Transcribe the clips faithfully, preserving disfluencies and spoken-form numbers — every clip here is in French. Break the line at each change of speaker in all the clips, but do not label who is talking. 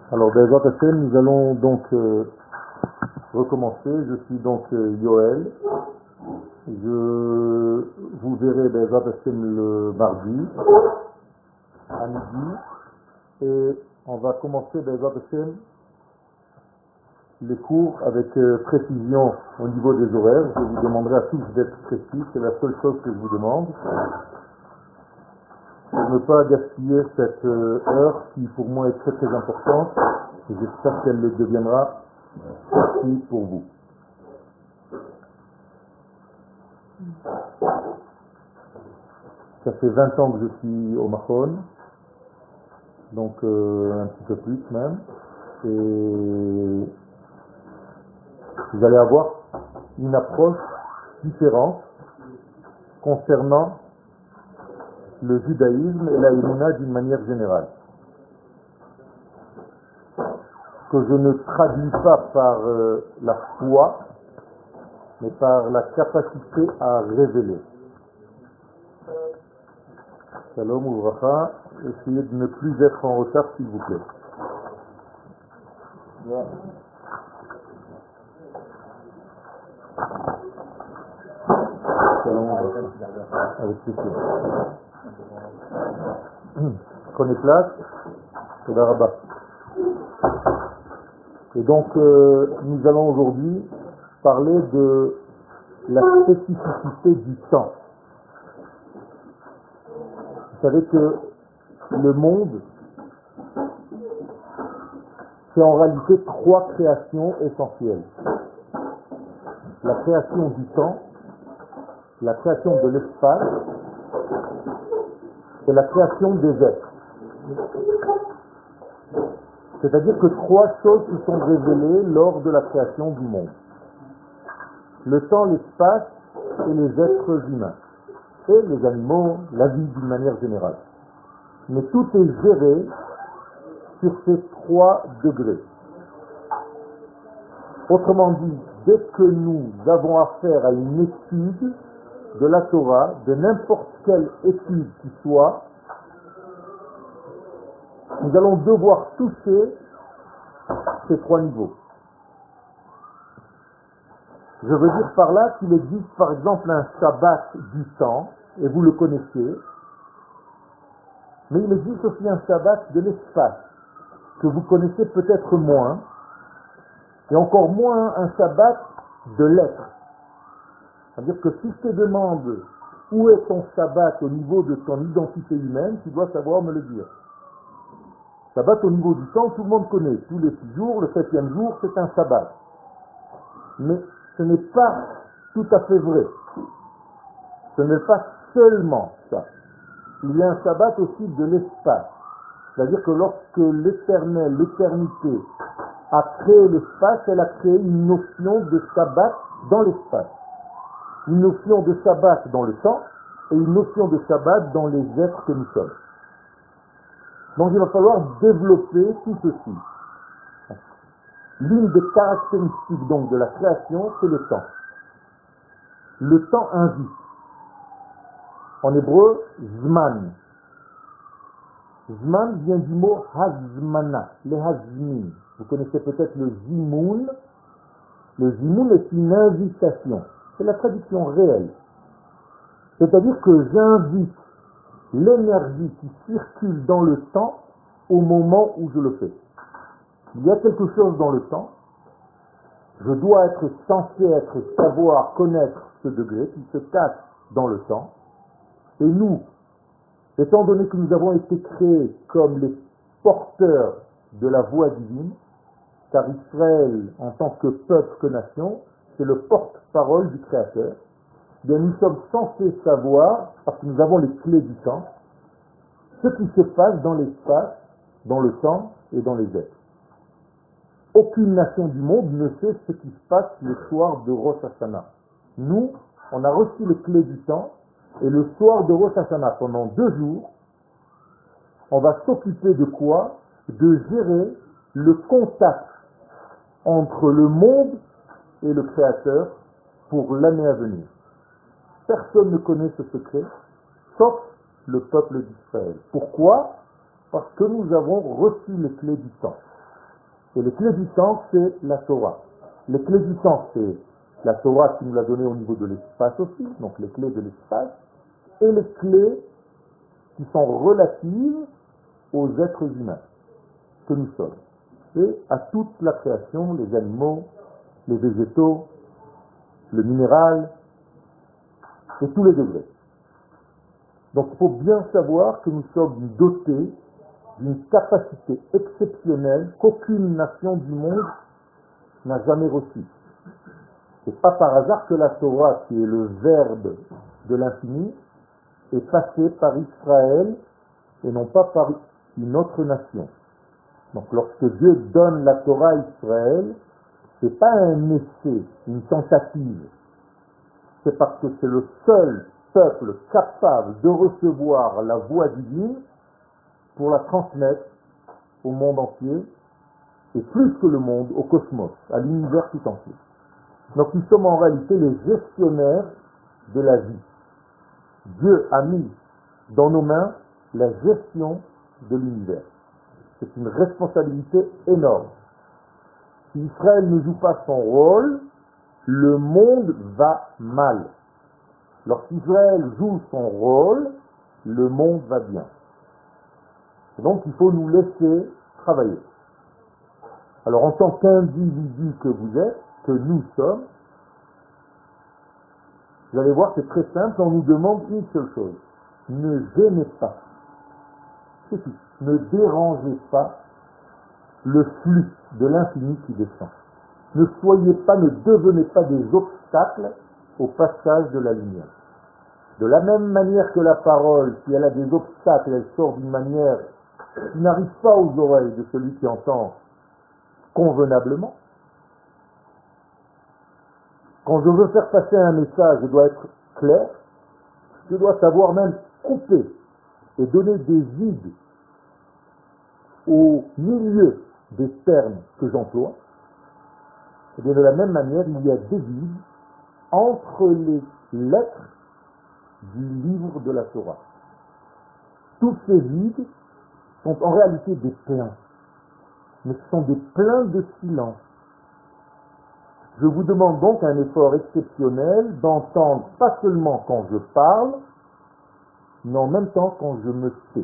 Alors, Bezrat Hashem, nous allons donc euh, recommencer. Je suis donc euh, Yoel. Je vous verrai Bezrat Hashem le mardi à midi. Et on va commencer Bezrat Hashem les cours avec euh, précision au niveau des horaires. Je vous demanderai à tous d'être précis. C'est la seule chose que je vous demande. Pour ne pas gaspiller cette euh, heure qui pour moi est très très importante. Et j'espère qu'elle le deviendra aussi pour vous. Ça fait vingt ans que je suis au Mahon, donc euh, un petit peu plus même. Et vous allez avoir une approche différente concernant le judaïsme et la Emouna d'une manière générale. Que je ne traduis pas par euh, la foi, mais par la capacité à révéler. Shalom Uvracha, essayez de ne plus être en retard s'il vous plaît. Yeah. Shalom Uvracha. Avec plaisir. Prenez place. Toda Rabba. Et donc, euh, nous allons aujourd'hui parler de la spécificité du temps. Vous savez que le monde, c'est en réalité trois créations essentielles. La création du temps, la création de l'espace et la création des êtres. C'est-à-dire que trois choses se sont révélées lors de la création du monde. Le temps, l'espace et les êtres humains. Et les animaux, la vie d'une manière générale. Mais tout est géré sur ces trois degrés. Autrement dit, dès que nous avons affaire à une étude de la Torah, de n'importe quelle étude qui soit, nous allons devoir toucher ces trois niveaux. Je veux dire par là qu'il existe par exemple un Shabbat du temps, et vous le connaissez, mais il existe aussi un Shabbat de l'espace, que vous connaissez peut-être moins, et encore moins un Shabbat de l'être. C'est-à-dire que si je te demande où est ton Shabbat au niveau de ton identité humaine, tu dois savoir me le dire. Shabbat au niveau du temps, tout le monde connaît. Tous les six jours, le septième jour, c'est un Shabbat. Mais ce n'est pas tout à fait vrai. Ce n'est pas seulement ça. Il y a un Shabbat aussi de l'espace. C'est-à-dire que lorsque l'éternel, l'éternité a créé l'espace, elle a créé une notion de Shabbat dans l'espace. Une notion de Shabbat dans le temps et une notion de Shabbat dans les êtres que nous sommes. Donc il va falloir développer tout ceci. L'une des caractéristiques donc de la création, c'est le temps. Le temps invite. En hébreu, zman. Zman vient du mot hazmana, le hazmin. Vous connaissez peut-être le zimoun. Le zimoun est une invitation. C'est la traduction réelle. C'est-à-dire que j'invite l'énergie qui circule dans le temps au moment où je le fais. Il y a quelque chose dans le temps. Je dois être censé être, savoir, connaître ce degré qui se cache dans le temps. Et nous, étant donné que nous avons été créés comme les porteurs de la voix divine, car Israël, en tant que peuple, que nation, c'est le porte-parole du Créateur, bien nous sommes censés savoir, parce que nous avons les clés du temps, ce qui se passe dans l'espace, dans le temps et dans les êtres. Aucune nation du monde ne sait ce qui se passe le soir de Rosh Hashanah. Nous, on a reçu les clés du temps, et le soir de Rosh Hashanah, pendant deux jours, on va s'occuper de quoi? De gérer le contact entre le monde et le Créateur pour l'année à venir. Personne ne connaît ce secret, sauf le peuple d'Israël. Pourquoi? Parce que nous avons reçu les clés du temps. Et les clés du temps, c'est la Torah. Les clés du temps, c'est la Torah qui nous l'a donné au niveau de l'espace aussi, donc les clés de l'espace, et les clés qui sont relatives aux êtres humains que nous sommes, et à toute la création, les animaux, les végétaux, le minéral, et tous les degrés. Donc il faut bien savoir que nous sommes dotés d'une capacité exceptionnelle qu'aucune nation du monde n'a jamais reçue. C'est pas par hasard que la Torah, qui est le verbe de l'infini, est passée par Israël et non pas par une autre nation. Donc lorsque Dieu donne la Torah à Israël, c'est pas un essai, une tentative. C'est parce que c'est le seul peuple capable de recevoir la voix divine pour la transmettre au monde entier, et plus que le monde, au cosmos, à l'univers tout entier. Donc nous sommes en réalité les gestionnaires de la vie. Dieu a mis dans nos mains la gestion de l'univers. C'est une responsabilité énorme. Si Israël ne joue pas son rôle, le monde va mal. Lorsqu'Israël joue son rôle, le monde va bien. Et donc il faut nous laisser travailler. Alors en tant qu'individu que vous êtes, que nous sommes, vous allez voir, c'est très simple, on nous demande une seule chose. Ne gênez pas. C'est tout. Ne dérangez pas le flux de l'infini qui descend. Ne soyez pas, ne devenez pas des obstacles au passage de la lumière. De la même manière que la parole, si elle a des obstacles, elle sort d'une manière qui n'arrive pas aux oreilles de celui qui entend convenablement. Quand je veux faire passer un message, je dois être clair, je dois savoir même couper et donner des vides au milieu des termes que j'emploie. Et bien de la même manière, il y a des vides entre les lettres du livre de la Torah. Tous ces vides sont en réalité des pleins, mais ce sont des pleins de silence. Je vous demande donc un effort exceptionnel d'entendre pas seulement quand je parle, mais en même temps quand je me tais.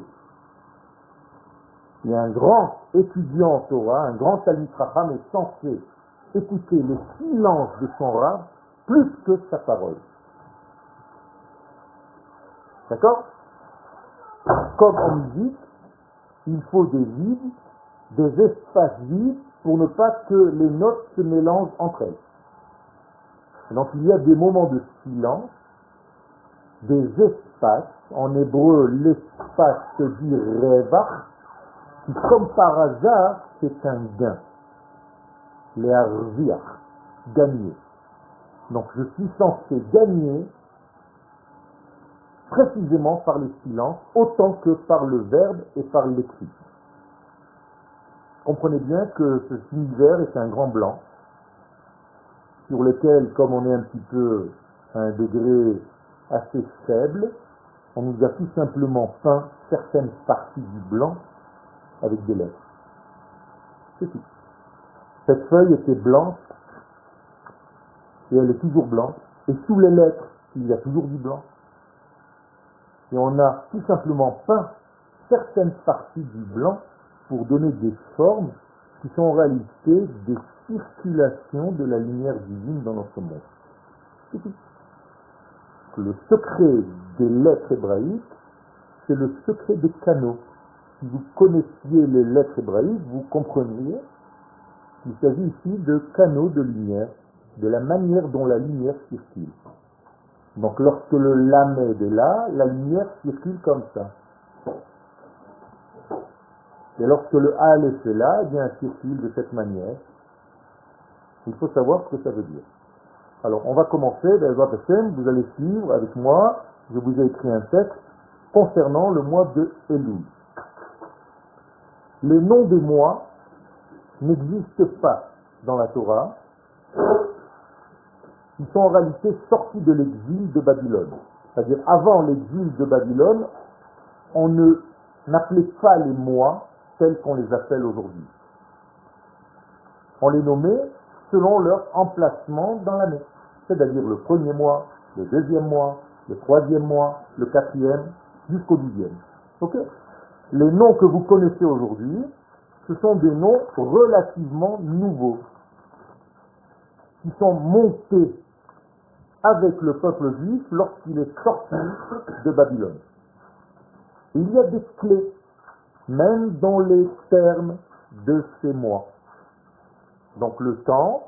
Et un grand étudiant en Torah, un grand Talmid Chacham est censé écouter le silence de son Rav plus que sa parole. D'accord? Comme en musique, il faut des vides, des espaces vides pour ne pas que les notes se mélangent entre elles. Donc il y a des moments de silence, des espaces, en hébreu l'espace se dit revach, qui comme par hasard c'est un gain, les arviach, gagner. Donc je suis censé gagner précisément par le silence, autant que par le verbe et par l'écrit. Comprenez bien que cet univers est un grand blanc, sur lequel, comme on est un petit peu à un degré assez faible, on nous a tout simplement peint certaines parties du blanc avec des lettres. C'est tout. Cette feuille était blanche, et elle est toujours blanche, et sous les lettres, il y a toujours du blanc. Et on a tout simplement peint certaines parties du blanc pour donner des formes qui sont en réalité des circulations de la lumière divine dans notre monde. C'est tout. Le secret des lettres hébraïques, c'est le secret des canaux. Si vous connaissiez les lettres hébraïques, vous comprendriez qu'il s'agit ici de canaux de lumière, de la manière dont la lumière circule. Donc lorsque le lamed est là, la lumière circule comme ça. Et lorsque le aleph est là, eh bien, elle circule de cette manière. Il faut savoir ce que ça veut dire. Alors on va commencer, vous allez suivre avec moi, je vous ai écrit un texte concernant le mois de Elul. Les noms des mois n'existent pas dans la Torah. Ils sont en réalité sortis de l'exil de Babylone. C'est-à-dire, avant l'exil de Babylone, on ne n'appelait pas les mois tels qu'on les appelle aujourd'hui. On les nommait selon leur emplacement dans l'année. C'est-à-dire le premier mois, le deuxième mois, le troisième mois, le quatrième, jusqu'au dixième. Ok? Les noms que vous connaissez aujourd'hui, ce sont des noms relativement nouveaux, qui sont montés avec le peuple juif lorsqu'il est sorti de Babylone. Il y a des clés, même dans les termes de ces mois. Donc le temps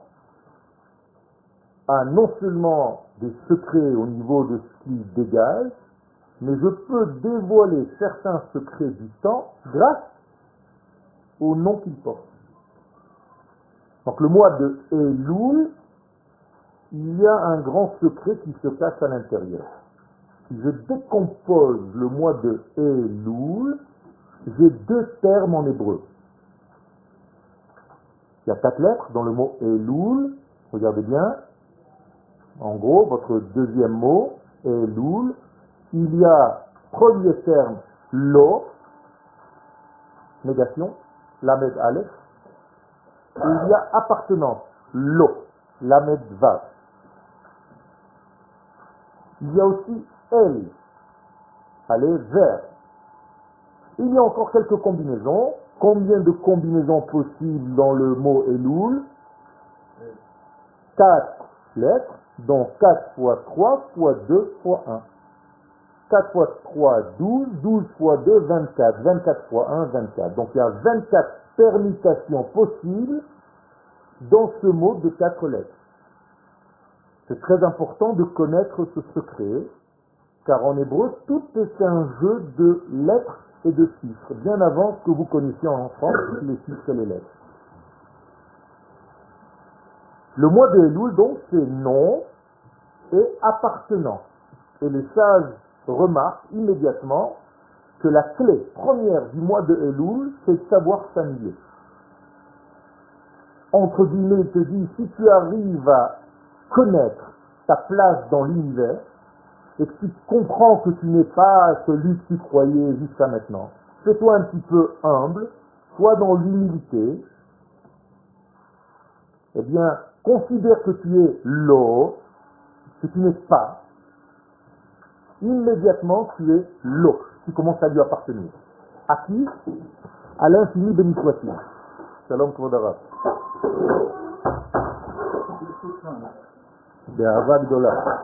a non seulement des secrets au niveau de ce qu'il dégage, mais je peux dévoiler certains secrets du temps grâce au nom qu'il porte. Donc le mois de Elul, il y a un grand secret qui se cache à l'intérieur. Si je décompose le mois de Elul, j'ai deux termes en hébreu. Il y a quatre lettres dans le mot Elul, regardez bien. En gros, votre deuxième mot, Elul, il y a premier terme, lo, négation, lamed aleph, et il y a appartenance, lo, lamed vav. Il y a aussi el, aller vers. Il y a encore quelques combinaisons. Combien de combinaisons possibles dans le mot Elul? Quatre lettres, donc quatre fois trois fois deux fois un. quatre fois trois, douze, douze fois deux, vingt-quatre, vingt-quatre fois un, vingt-quatre. Donc il y a vingt-quatre permutations possibles dans ce mot de quatre lettres. C'est très important de connaître ce secret, car en hébreu, tout est un jeu de lettres et de chiffres, bien avant ce que vous connaissiez en France, les chiffres et les lettres. Le mois de Elul, donc, c'est nom et appartenant. Et les sages remarquent immédiatement que la clé première du mois de Elul, c'est de savoir s'annuler. Entre guillemets, il te dit, si tu arrives à connaître ta place dans l'univers, et que tu comprends que tu n'es pas celui que tu croyais jusqu'à maintenant, fais-toi un petit peu humble, sois dans l'humilité, eh bien, considère que tu es l'eau, que tu n'es pas, immédiatement tu es l'eau, tu commences à lui appartenir. À qui? À l'infini béni soit-il. Shalom Kvodarav. Be'ahava gdola.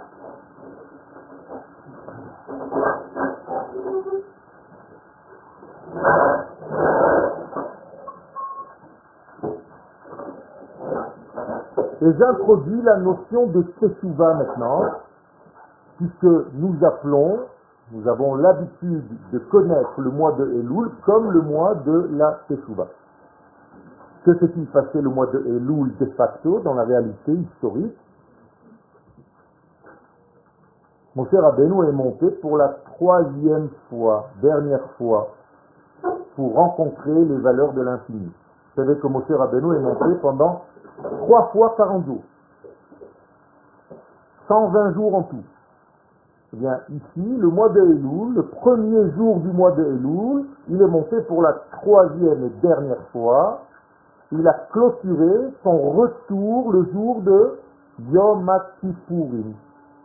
Et j'introduis la notion de Teshuvah maintenant, puisque nous appelons, nous avons l'habitude de connaître le mois de Elul comme le mois de la Teshuvah. Que s'est-il passé le mois de Elul de facto dans la réalité historique? Moshe Rabbeinu est monté pour la troisième fois, dernière fois, pour rencontrer les valeurs de l'infini. Vous savez que Moshe Rabbeinu est monté pendant trois fois quarante jours. cent vingt jours en tout. Eh bien, ici, le mois de Elul, le premier jour du mois de Elul, il est monté pour la troisième et dernière fois. Il a clôturé son retour le jour de Yom Kippourim.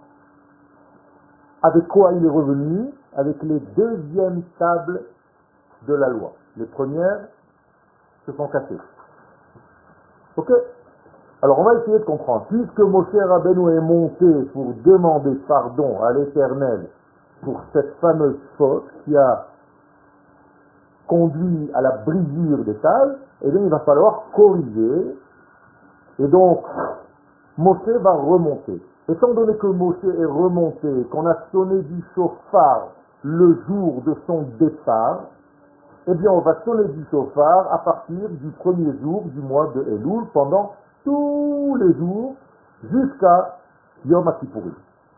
Avec quoi il est revenu? Avec les deuxièmes tables de la loi. Les premières se sont cassées. Ok? Alors on va essayer de comprendre. Puisque Moshe Rabbeinu est monté pour demander pardon à l'Éternel pour cette fameuse faute qui a conduit à la brisure des tables, eh bien il va falloir corriger. Et donc, Moshe va remonter. Étant donné que Moshe est remonté, qu'on a sonné du chauffard le jour de son départ, eh bien on va sonner du chauffard à partir du premier jour du mois de Elul pendant tous les jours jusqu'à Yom Kippourim.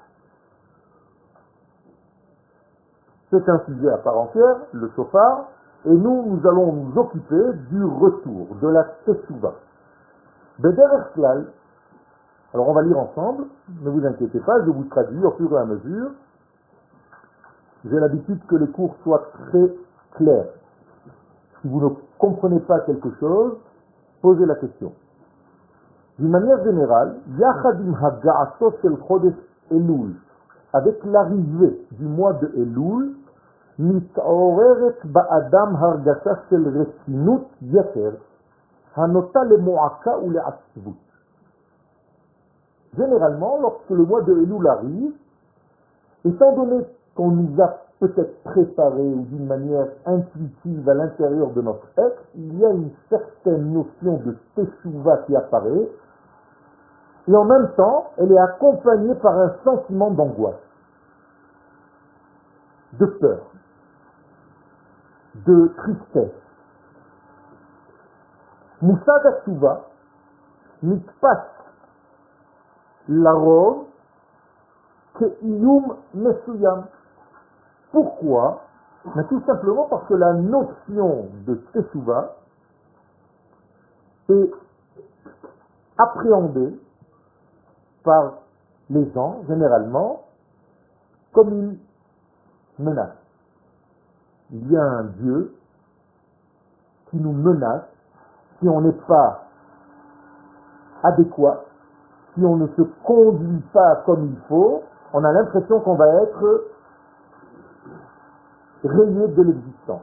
C'est un sujet à part entière, le chauffard, et nous, nous allons nous occuper du retour, de la Teshuvah. Bederech Klal, alors on va lire ensemble, ne vous inquiétez pas, je vous traduis au fur et à mesure. J'ai l'habitude que les cours soient très clairs. Si vous ne comprenez pas quelque chose, posez la question. D'une manière générale, Yachadim Haga'ato Shel Chodesh Elul, avec l'arrivée du mois de Elul, מתעוררת באדם הרגשה של רצינות יתר, הנוטה למועקה ולעצבות. Généralement, lorsque le mois de Elul arrive, étant donné qu'on nous a peut-être préparé ou d'une manière intuitive à l'intérieur de notre être, il y a une certaine notion de teshuva qui apparaît, et en même temps, elle est accompagnée par un sentiment d'angoisse, de peur, de tristesse. Moussad HaTshuva nitpas l'arov ke'iyum mesuyam. Pourquoi? Mais tout simplement parce que la notion de teshuva est appréhendée par les gens, généralement, comme une menace. Il y a un Dieu qui nous menace si on n'est pas adéquat, si on ne se conduit pas comme il faut, on a l'impression qu'on va être rayé de l'existence.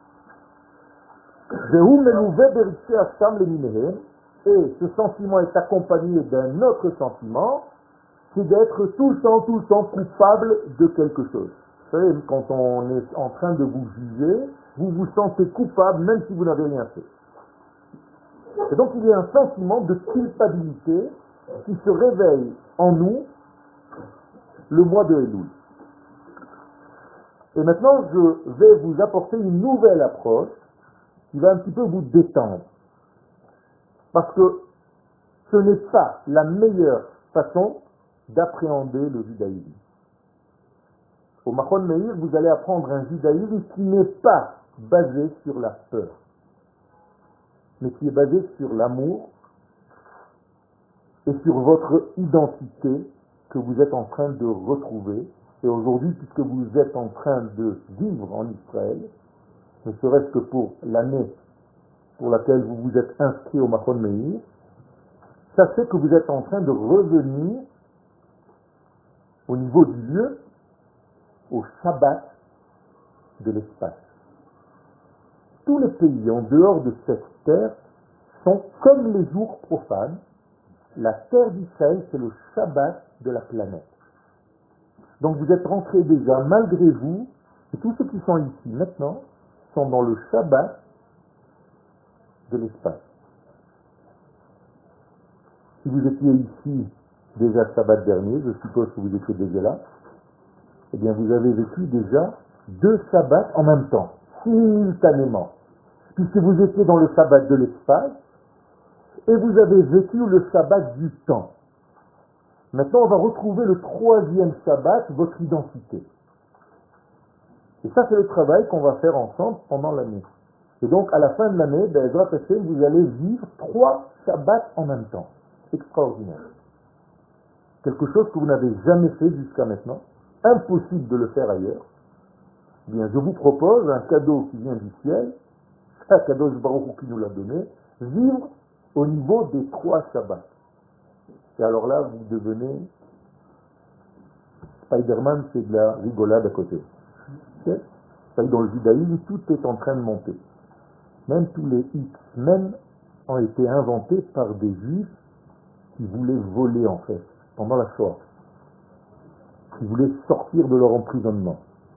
Et ce sentiment est accompagné d'un autre sentiment, c'est d'être tout le temps, tout le temps coupable de quelque chose. Vous savez, quand on est en train de vous juger, vous vous sentez coupable même si vous n'avez rien fait. Et donc il y a un sentiment de culpabilité qui se réveille en nous le mois de Elul. Et maintenant, je vais vous apporter une nouvelle approche qui va un petit peu vous détendre. Parce que ce n'est pas la meilleure façon d'appréhender le judaïsme. Au Machon Meir, vous allez apprendre un judaïsme qui n'est pas basé sur la peur, mais qui est basé sur l'amour et sur votre identité que vous êtes en train de retrouver. Et aujourd'hui, puisque vous êtes en train de vivre en Israël, ne serait-ce que pour l'année pour laquelle vous vous êtes inscrit au Machon Meir, sachez que vous êtes en train de revenir au niveau du lieu, au Shabbat de l'espace. Tous les pays en dehors de cette terre sont comme les jours profanes. La terre d'Israël, c'est le Shabbat de la planète. Donc vous êtes rentrés déjà, malgré vous, et tous ceux qui sont ici maintenant, sont dans le Shabbat de l'espace. Si vous étiez ici déjà Shabbat dernier, je suppose que vous étiez déjà là, eh bien vous avez vécu déjà deux Shabbats en même temps, simultanément, puisque vous étiez dans le Shabbat de l'espace, et vous avez vécu le Shabbat du temps. Maintenant, on va retrouver le troisième Shabbat, votre identité. Et ça, c'est le travail qu'on va faire ensemble pendant l'année. Et donc, à la fin de l'année, Be'ezrat Hashem, vous allez vivre trois Shabbats en même temps. Extraordinaire. Quelque chose que vous n'avez jamais fait jusqu'à maintenant. Impossible de le faire ailleurs. Eh bien, je vous propose un cadeau qui vient du ciel, un cadeau de Baruch Hu qui nous l'a donné, vivre au niveau des trois Shabbats. Et alors là, vous devenez Spider-Man, c'est de la rigolade à côté. Okay? Dans le judaïsme, tout est en train de monter. Même tous les X-Men ont été inventés par des juifs qui voulaient voler en fait, pendant la Shoah. Qui voulaient sortir de leur emprisonnement.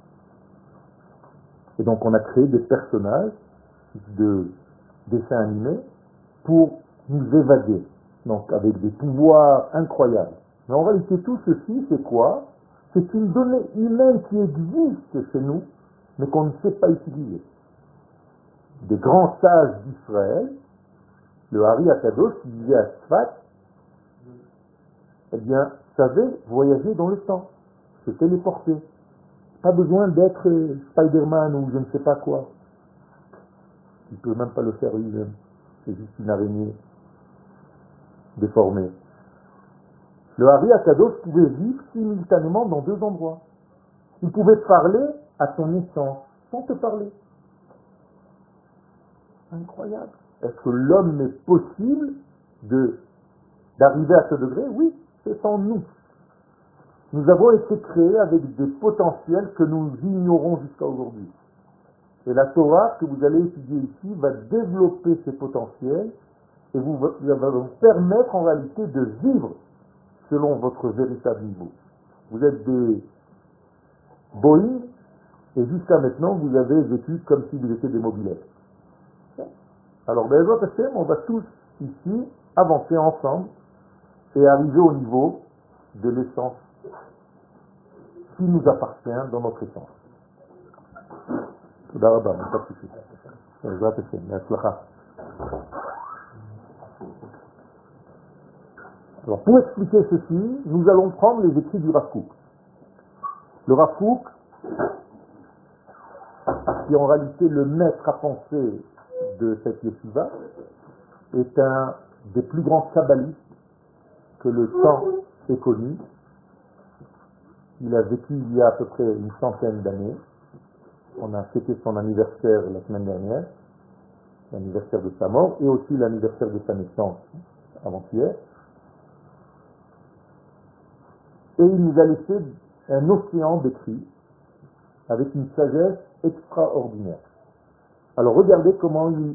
Et donc on a créé des personnages de dessins animés pour nous évader. Donc avec des pouvoirs incroyables. Mais en réalité, tout ceci, c'est quoi? C'est une donnée humaine qui existe chez nous, mais qu'on ne sait pas utiliser. Des grands sages d'Israël, le Hari Akadosh, qui vivait à Sfat, eh bien, savait voyager dans le temps, se téléporter. Pas besoin d'être Spider-Man ou je ne sais pas quoi. Il ne peut même pas le faire lui-même. C'est juste une araignée déformée. Le Hari Akadosh pouvait vivre simultanément dans deux endroits. Il pouvait parler à ton naissance sans te parler. Incroyable. Est-ce que l'homme est possible de d'arriver à ce degré? Oui, c'est en nous. Nous avons été créés avec des potentiels que nous ignorons jusqu'à aujourd'hui. Et la Torah que vous allez étudier ici va développer ces potentiels et vous, va vous permettre en réalité de vivre selon votre véritable niveau. Vous êtes des Boeing et jusqu'à maintenant vous avez vécu comme si vous étiez des mobilettes. Alors, ben, on va tous ici avancer ensemble et arriver au niveau de l'essence qui nous appartient dans notre essence. Alors, pour expliquer ceci, nous allons prendre les écrits du Rav Kook. Le Rav Kook, qui est en réalité le maître à penser de cette yeshiva, est un des plus grands kabbalistes que le temps ait connu. Il a vécu il y a à peu près une centaine d'années. On a fêté son anniversaire la semaine dernière, l'anniversaire de sa mort, et aussi l'anniversaire de sa naissance avant-hier. Et il nous a laissé un océan d'écrits avec une sagesse extraordinaire. Alors regardez comment il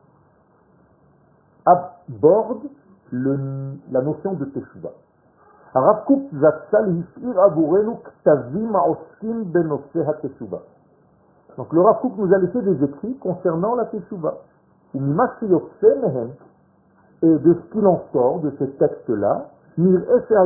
aborde le, la notion de Teshuvah. Rav Kook Zatzal hishir avurenu ktavim ha'oskim benoseh ha'teshuvah. Donc le Rav Kook nous a laissé des écrits concernant la Teshuvah. Et de ce qu'il en sort de ces textes-là, il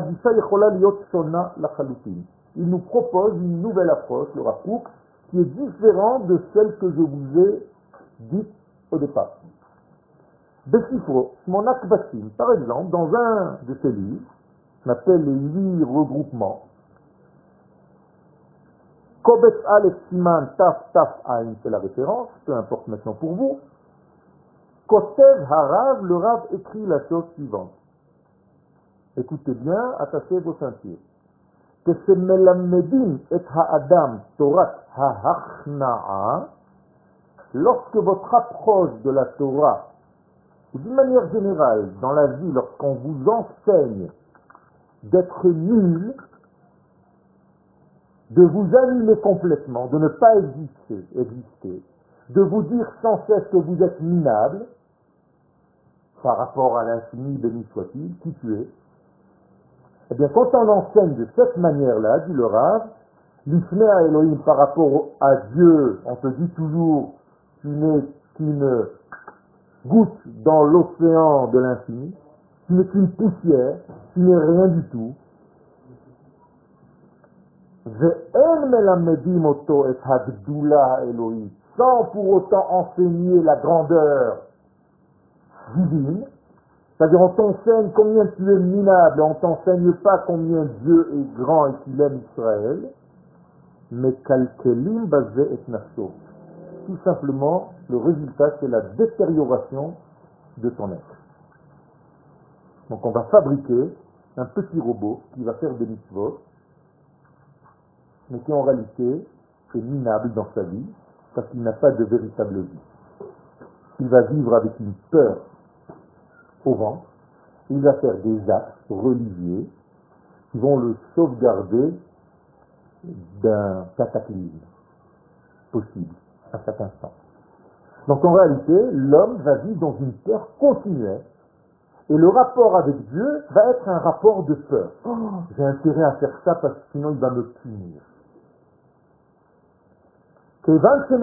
nous propose une nouvelle approche, le Rav Kook, qui est différente de celle que je vous ai dite au départ. Besifro, mon Akbasim, par exemple, dans un de ses livres, on appelle les huit regroupements, Kobetz Aleph Siman Taf Taf Ain, c'est la référence, peu importe maintenant pour vous. Kotev Harav, le Rav écrit la chose suivante. Écoutez bien, attachez vos ceintures. Que se melamedim et ha'adam Torat ha'achna'a, lorsque votre approche de la Torah, ou d'une manière générale, dans la vie, lorsqu'on vous enseigne d'être nul, de vous annuler complètement, de ne pas exister, exister, de vous dire sans cesse que vous êtes minable, par rapport à l'infini, béni soit-il, qui tu es, eh bien, quand on enseigne de cette manière-là, dit le Rav, l'Ifnei à Elohim par rapport à Dieu, on te dit toujours, tu n'es qu'une goutte dans l'océan de l'infini, tu n'es qu'une poussière, tu n'es rien du tout. Sans pour autant enseigner la grandeur divine, c'est-à-dire on t'enseigne combien tu es minable, on t'enseigne pas combien Dieu est grand et qu'il aime Israël, mais kalkelim basé et nafso. Tout simplement, le résultat c'est la détérioration de ton être. Donc on va fabriquer un petit robot qui va faire des mitzvot, mais qui en réalité est minable dans sa vie, parce qu'il n'a pas de véritable vie. Il va vivre avec une peur au ventre, il va faire des actes religieux qui vont le sauvegarder d'un cataclysme possible à chaque instant. Donc en réalité, l'homme va vivre dans une peur continuelle, et le rapport avec Dieu va être un rapport de peur. Oh, j'ai intérêt à faire ça parce que sinon il va me punir. Tout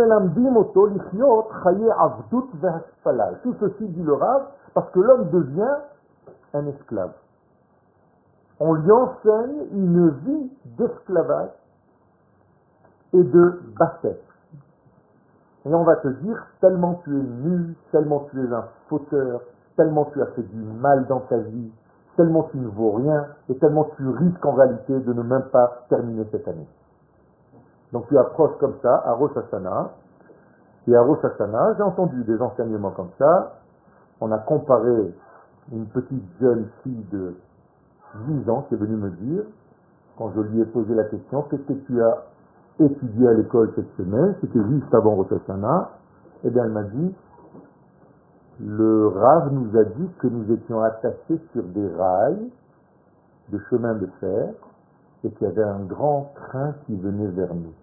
ceci dit le Rav, parce que l'homme devient un esclave. On lui enseigne une vie d'esclavage et de bassesse. Et on va te dire, tellement tu es nul, tellement tu es un fauteur, tellement tu as fait du mal dans ta vie, tellement tu ne vaux rien, et tellement tu risques en réalité de ne même pas terminer cette année. Donc tu approches comme ça à Rosh Hashanah, et à Rosh Hashanah, j'ai entendu des enseignements comme ça. On a comparé une petite jeune fille de dix ans qui est venue me dire, quand je lui ai posé la question, qu'est-ce que tu as étudié à l'école cette semaine, c'était juste avant Rosh Hashanah, et bien elle m'a dit, le Rav nous a dit que nous étions attachés sur des rails de chemin de fer et qu'il y avait un grand train qui venait vers nous.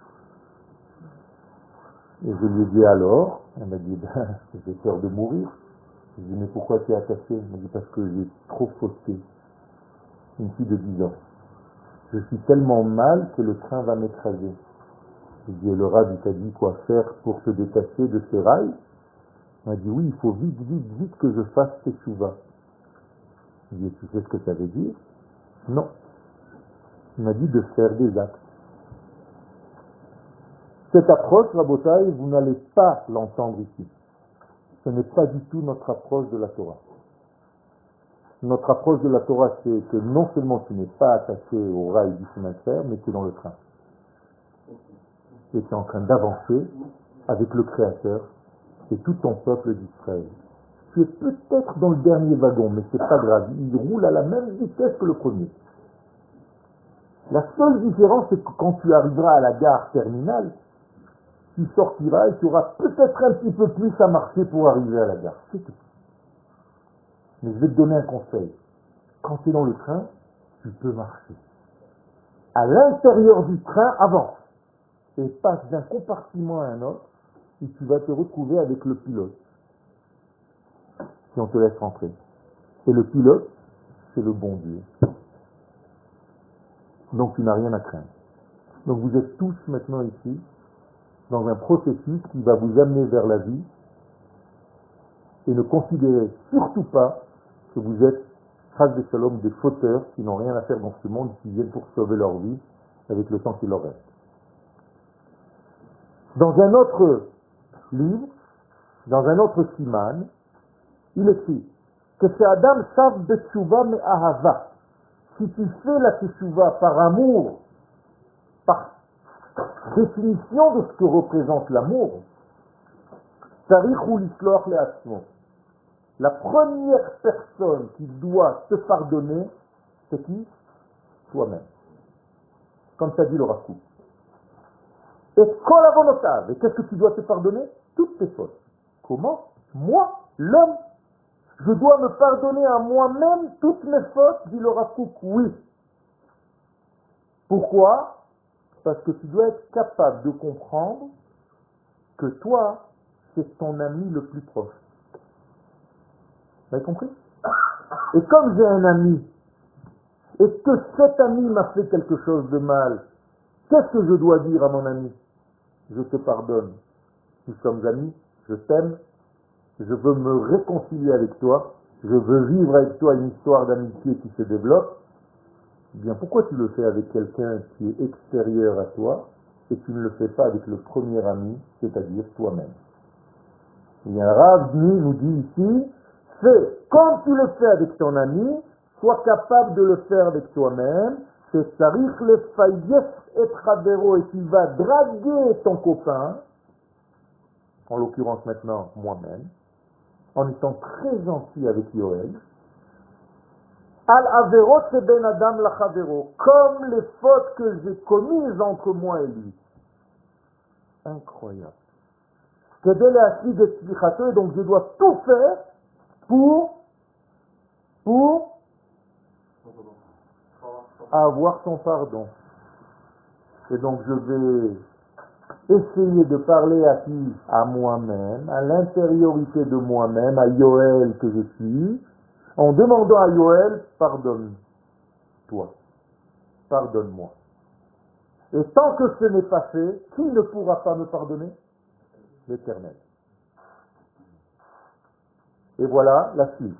Et je lui ai dit alors, elle m'a dit, ben, j'ai peur de mourir. Je lui ai dit, mais pourquoi tu es attaché? Elle m'a dit, parce que j'ai trop faussé. Une fille de dix ans. Je suis tellement mal que le train va m'écraser. Je lui ai dit, et le Rav, il t'a dit quoi faire pour te détacher de ces rails? Il m'a dit, oui, il faut vite, vite, vite que je fasse teshuva. Je lui ai dit, tu sais ce que ça veut dire? Non. Il m'a dit de faire des actes. Cette approche, Rabotai, vous n'allez pas l'entendre ici. Ce n'est pas du tout notre approche de la Torah. Notre approche de la Torah, c'est que non seulement tu n'es pas attaché au rail du chemin de fer, mais tu es dans le train. Et tu es en train d'avancer avec le Créateur et tout ton peuple d'Israël. Tu es peut-être dans le dernier wagon, mais c'est pas grave. Il roule à la même vitesse que le premier. La seule différence, c'est que quand tu arriveras à la gare terminale, tu sortiras et tu auras peut-être un petit peu plus à marcher pour arriver à la gare. C'est tout. Mais je vais te donner un conseil. Quand tu es dans le train, tu peux marcher. À l'intérieur du train, avance. Et passe d'un compartiment à un autre, et tu vas te retrouver avec le pilote. Si on te laisse rentrer. Et le pilote, c'est le bon Dieu. Donc tu n'as rien à craindre. Donc vous êtes tous maintenant ici, dans un processus qui va vous amener vers la vie, et ne considérez surtout pas que vous êtes, face de shalom, des fauteurs qui n'ont rien à faire dans ce monde, qui viennent pour sauver leur vie avec le temps qu'il leur reste. Dans un autre livre, dans un autre siman, il écrit que c'est Adam sav betchouva me ahava. Si tu fais la teshuva par amour, par définition de ce que représente l'amour, tarich ou l'isloach le'atzmo. La première personne qui doit te pardonner, c'est qui? Toi-même. Comme ça dit le Rav Kook. Et kol avonotav. Et qu'est-ce que tu dois te pardonner? Toutes tes fautes. Comment? Moi, l'homme, je dois me pardonner à moi-même toutes mes fautes, dit le Rav Kook. Oui. Pourquoi? Parce que tu dois être capable de comprendre que toi, c'est ton ami le plus proche. Vous avez compris? Et comme j'ai un ami, et que cet ami m'a fait quelque chose de mal, qu'est-ce que je dois dire à mon ami? Je te pardonne. Nous sommes amis, je t'aime, je veux me réconcilier avec toi, je veux vivre avec toi une histoire d'amitié qui se développe. Eh bien, pourquoi tu le fais avec quelqu'un qui est extérieur à toi et tu ne le fais pas avec le premier ami, c'est-à-dire toi-même? Eh bien, Rav nous dit ici, fais comme tu le fais avec ton ami, sois capable de le faire avec toi-même, c'est Sarich le Fayef et Travero, et tu vas draguer ton copain, en l'occurrence maintenant moi-même, en étant très gentil avec Yoel, Al Averot c'est Ben Adam la Chavero, comme les fautes que j'ai commises entre moi et lui. Incroyable. Et donc je dois tout faire pour, pour avoir son pardon. Et donc je vais essayer de parler à qui? À moi-même, à l'intériorité de moi-même, à Yoel que je suis, en demandant à Yoel, pardonne-toi, pardonne-moi. Et tant que ce n'est pas fait, qui ne pourra pas me pardonner? L'Éternel. Et voilà la suite.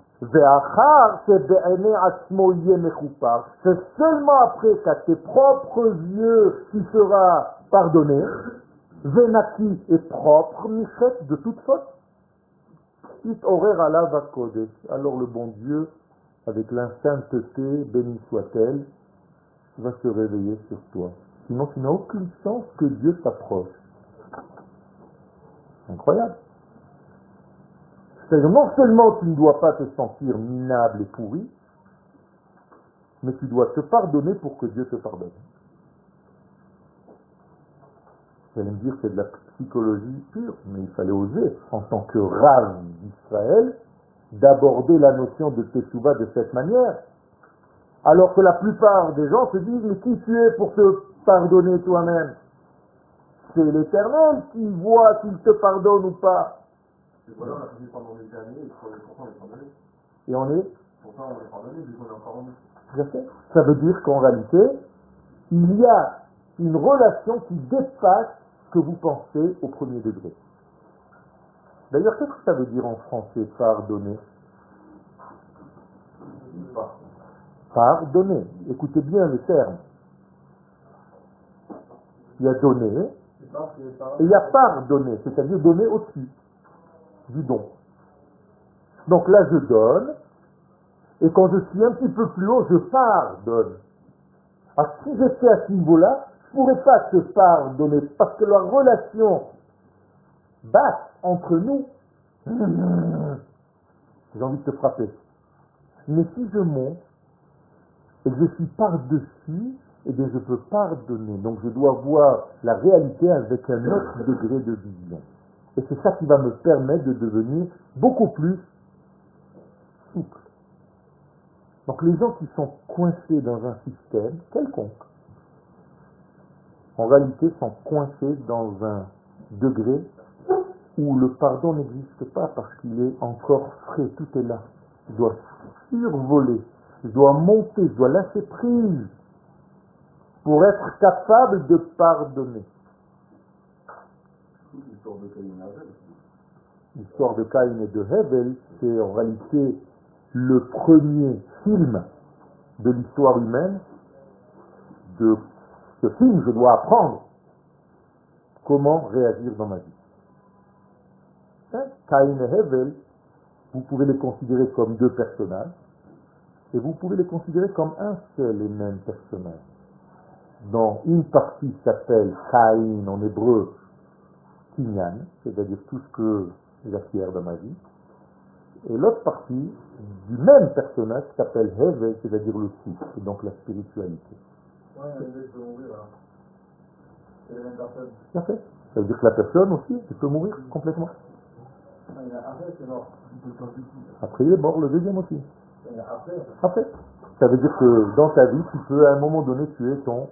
C'est seulement après qu'à tes propres yeux tu seras pardonné, Venaki est propre, Michet, de toute faute. It horer ala vakodesh. Alors le bon Dieu, avec l'insainteté, béni soit-elle, va se réveiller sur toi. Sinon tu n'as aucune chance que Dieu t'approche. Incroyable. C'est-à-dire, non seulement tu ne dois pas te sentir minable et pourri, mais tu dois te pardonner pour que Dieu te pardonne. Vous allez me dire, c'est de la, psychologie pure, mais il fallait oser, en tant que Rav d'Israël, d'aborder la notion de Teshuvah de cette manière. Alors que la plupart des gens se disent, mais qui tu es pour te pardonner toi-même? C'est l'Éternel qui voit s'il te pardonne ou pas.
Et voilà, on a fini pendant les derniers, et pourtant on est pardonné.
Et on est
Pourtant on est pardonné, vu qu'on est encore en nous.
Tout à fait. Ça veut dire qu'en réalité, il y a une relation qui dépasse ce que vous pensez au premier degré. D'ailleurs, qu'est-ce que ça veut dire en français, pardonner? Pardonner. Écoutez bien le terme. Il y a donner et il y a pardonner, c'est-à-dire donner au-dessus du don. Donc là, je donne, et quand je suis un petit peu plus haut, je pardonne. Alors si j'étais à ce niveau-là, je ne pourrais pas te pardonner, parce que la relation basse entre nous, j'ai envie de te frapper. Mais si je monte, et que je suis par-dessus, eh bien je peux pardonner. Donc je dois voir la réalité avec un autre degré de vision. Et c'est ça qui va me permettre de devenir beaucoup plus souple. Donc les gens qui sont coincés dans un système quelconque, en réalité sont coincés dans un degré où le pardon n'existe pas parce qu'il est encore frais, tout est là. Je dois survoler, je dois monter, je dois lâcher prise pour être capable de pardonner.
L'histoire de Caïn et Abel.
L'histoire de Caïn et de Hevel, c'est en réalité le premier film de l'histoire humaine. De ce film, je dois apprendre comment réagir dans ma vie. Hein? Caïn et Hevel, vous pouvez les considérer comme deux personnages, et vous pouvez les considérer comme un seul et même personnage. Dans une partie s'appelle Caïn en hébreu, Kinyan, c'est-à-dire tout ce que j'acquiers dans ma vie, et l'autre partie du même personnage s'appelle Hevel, c'est-à-dire le fils, et donc la spiritualité.
Ouais, il peut mourir, hein. C'est la même personne.
Tout à fait. Ça veut dire que la personne aussi, elle peut mourir complètement.
Après, c'est mort.
Après, il est mort, le deuxième aussi.
Après,
Après. Ça veut dire que dans ta vie, tu peux à un moment donné tuer ton,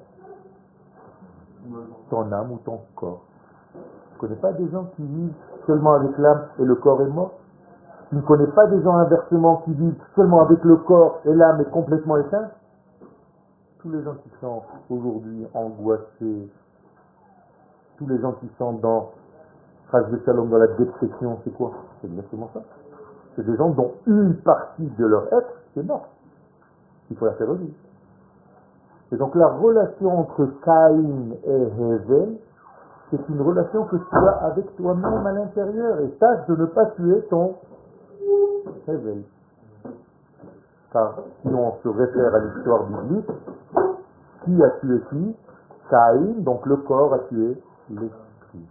ton âme ou ton corps. Tu ne connais pas des gens qui vivent seulement avec l'âme et le corps est mort? Tu ne connais pas des gens inversement qui vivent seulement avec le corps et l'âme est complètement éteinte? Tous les gens qui sont aujourd'hui angoissés, tous les gens qui sont dans Chas de Shalom, dans la dépression, c'est quoi? C'est exactement ça. C'est des gens dont une partie de leur être est morte. Il faut la faire revivre. Et donc la relation entre Caïn et Hevel, c'est une relation que tu as avec toi-même à l'intérieur. Et tâche de ne pas tuer ton Hevel. Car si on se réfère à l'histoire biblique, qui a tué qui? Caïn, donc le corps a tué l'esprit.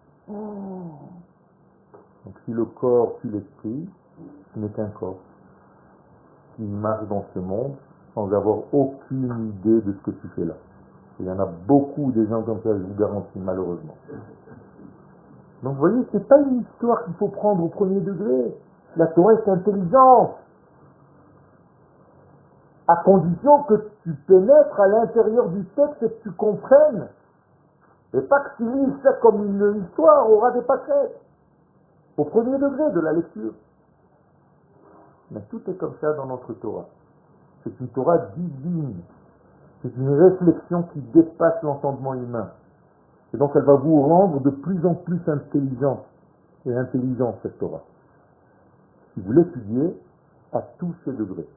Donc si le corps tue l'esprit, ce n'est qu'un corps qui marche dans ce monde sans avoir aucune idée de ce que tu fais là. Et il y en a beaucoup des gens comme ça, je vous garantis, malheureusement. Donc vous voyez, c'est pas une histoire qu'il faut prendre au premier degré. La Torah est intelligente, à condition que tu pénètres à l'intérieur du texte et que tu comprennes. Et pas que tu lises ça comme une histoire, aura des passettes. Au premier degré de la lecture. Mais tout est comme ça dans notre Torah. C'est une Torah divine. C'est une réflexion qui dépasse l'entendement humain. Et donc elle va vous rendre de plus en plus intelligente et intelligente cette Torah. Si vous l'étudiez à tous ces degrés.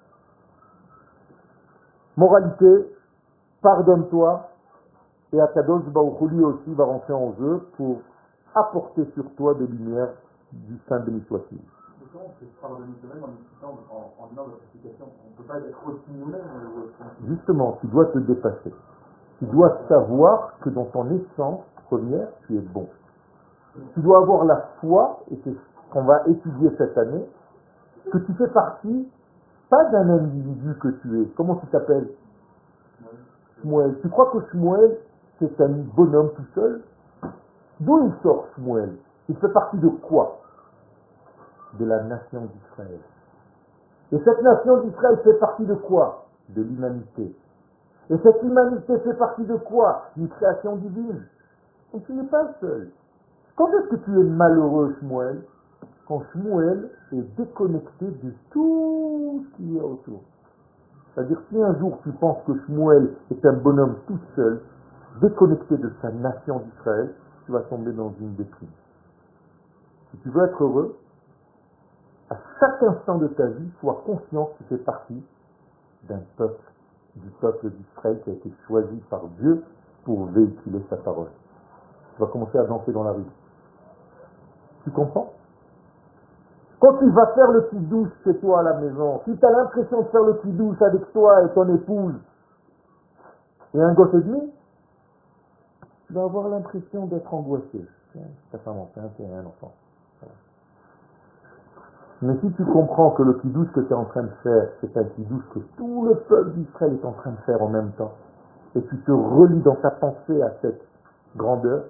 Moralité, pardonne-toi, et Akadosh Baruch Hu lui aussi va rentrer en jeu pour apporter sur toi de lumière du Saint béni soit-il.
Comment on peut se pardonner soi-même en discutant, en, en disant de la situation? On ne peut pas être aussi nous-mêmes.
Justement, tu dois te dépasser. Tu dois savoir que dans ton essence première, tu es bon. Tu dois avoir la foi, et c'est ce qu'on va étudier cette année, que tu fais partie, pas d'un individu que tu es. Comment tu t'appelles? Shmuel. Tu crois que Shmuel, c'est un bonhomme tout seul? D'où il sort Shmuel? Il fait partie de quoi? De la nation d'Israël. Et cette nation d'Israël fait partie de quoi? De l'humanité. Et cette humanité fait partie de quoi? D'une création divine. Donc tu n'es pas le seul. Quand est-ce que tu es malheureux, Shmuel? Quand Shmuel est déconnecté de tout ce qui est autour. C'est-à-dire, si un jour tu penses que Shmuel est un bonhomme tout seul, déconnecté de sa nation d'Israël, tu vas tomber dans une déprime. Si tu veux être heureux, à chaque instant de ta vie, sois conscient que tu fais partie d'un peuple, du peuple d'Israël qui a été choisi par Dieu pour véhiculer sa parole. Tu vas commencer à danser dans la rue. Tu comprends? Quand tu vas faire le petit douche chez toi à la maison, si tu as l'impression de faire le petit douche avec toi et ton épouse et un gosse et demi, tu vas avoir l'impression d'être angoissé. Ta femme enceinte et un enfant. Voilà. Mais si tu comprends que le petit douche que tu es en train de faire, c'est un petit douche que tout le peuple d'Israël est en train de faire en même temps, et tu te relis dans ta pensée à cette grandeur,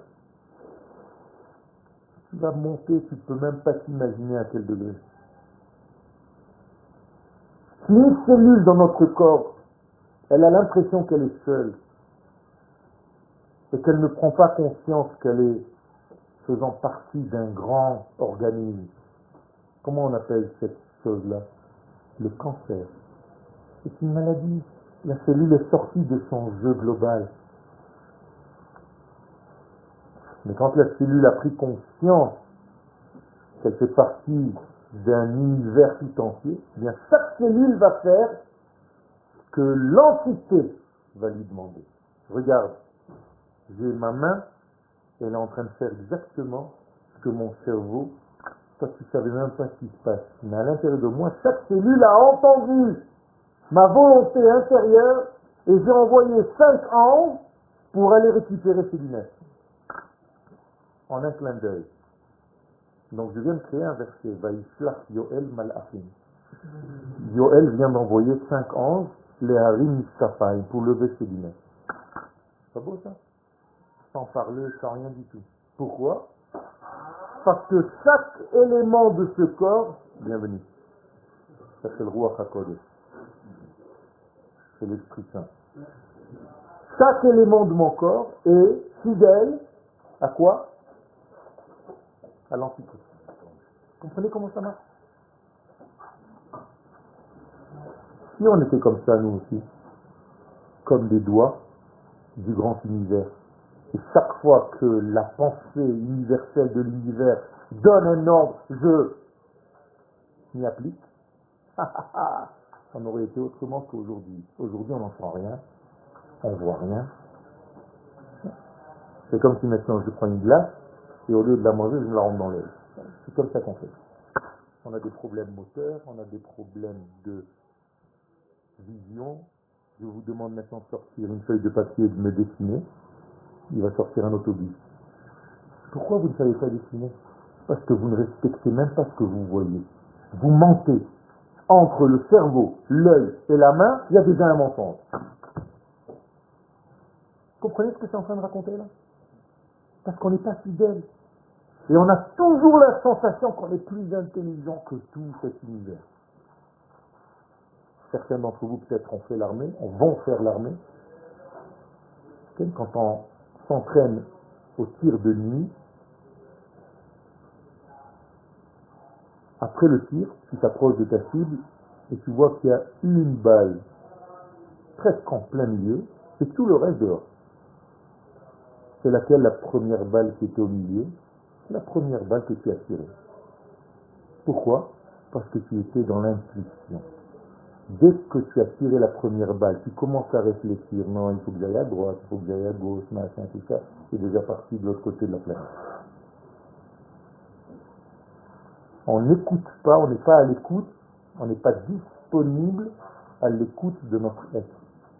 tu vas monter, tu ne peux même pas t'imaginer à quel degré. Si une cellule dans notre corps, elle a l'impression qu'elle est seule, et qu'elle ne prend pas conscience qu'elle est faisant partie d'un grand organisme, comment on appelle cette chose-là? Le cancer. C'est une maladie. La cellule est sortie de son jeu global. Mais quand la cellule a pris conscience qu'elle fait partie d'un univers tout entier, eh bien chaque cellule va faire ce que l'entité va lui demander. Regarde, j'ai ma main, elle est en train de faire exactement ce que mon cerveau, toi tu ne savais même pas ce qui se passe. Mais à l'intérieur de moi, chaque cellule a entendu ma volonté intérieure et j'ai envoyé cinq anges pour aller récupérer ces lunettes. En un clin d'œil. Donc je viens de créer un verset. Vaïshlach Yoel Malachim. Yoel vient d'envoyer cinq anges, les Harim Mistafaim, pour lever ses lunettes. C'est pas beau ça? Sans parler, sans rien du tout. Pourquoi? Parce que chaque élément de ce corps, bienvenue, ça c'est le Ruach HaKodesh. C'est l'Esprit Saint. Chaque élément de mon corps est fidèle à quoi? À l'Antichrist. Vous comprenez comment ça marche? Si on était comme ça, nous aussi, comme des doigts du grand univers, et chaque fois que la pensée universelle de l'univers donne un ordre, je m'y applique, on aurait été autrement qu'aujourd'hui. Aujourd'hui, on n'entend rien, on ne voit rien. C'est comme si maintenant je prends une glace, et au lieu de la manger, je me la rentre dans l'œil. C'est comme ça qu'on fait. On a des problèmes moteurs, on a des problèmes de vision. Je vous demande maintenant de sortir une feuille de papier et de me dessiner. Il va sortir un autobus. Pourquoi vous ne savez pas dessiner? Parce que vous ne respectez même pas ce que vous voyez. Vous mentez. Entre le cerveau, l'œil et la main, il y a déjà un mensonge. Vous comprenez ce que c'est en train de raconter là? Parce qu'on n'est pas fidèle. Et on a toujours la sensation qu'on est plus intelligent que tout cet univers. Certains d'entre vous peut-être ont fait l'armée, on va faire l'armée. Quand on s'entraîne au tir de nuit, après le tir, tu t'approches de ta cible et tu vois qu'il y a une balle presque en plein milieu et tout le reste dehors. C'est laquelle la première balle qui était au milieu? La première balle que tu as tirée. Pourquoi? Parce que tu étais dans l'intuition. Dès que tu as tiré la première balle, tu commences à réfléchir, non, il faut que j'aille à droite, il faut que j'aille à gauche, machin, tout ça, c'est déjà parti de l'autre côté de la planète. On n'écoute pas, on n'est pas à l'écoute, on n'est pas disponible à l'écoute de notre être.